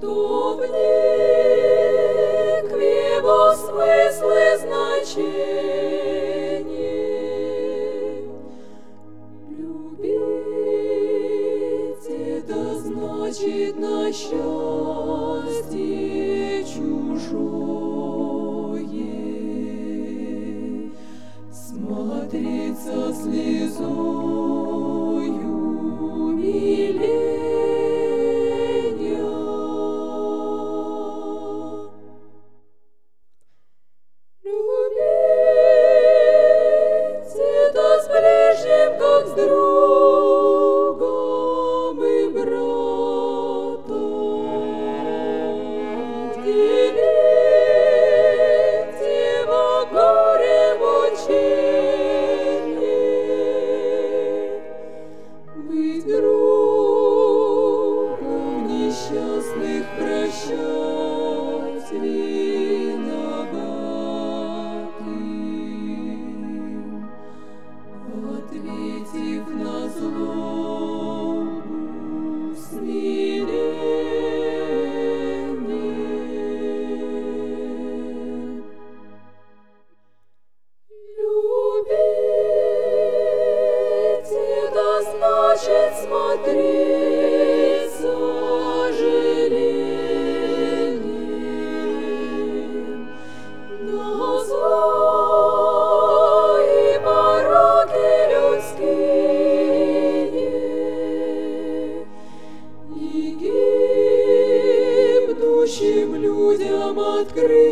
кто вник в его смыслы значений. Любить — это значит на счастье чужое смотреться слезою милее. Как с другом и братом, делить его горе мучений, быть другом несчастных, прощать виноватым, ответив на злобу смирение. Любить — это значит смотреть с сожалением на зло и пороки людские, и гибнущим людям открыть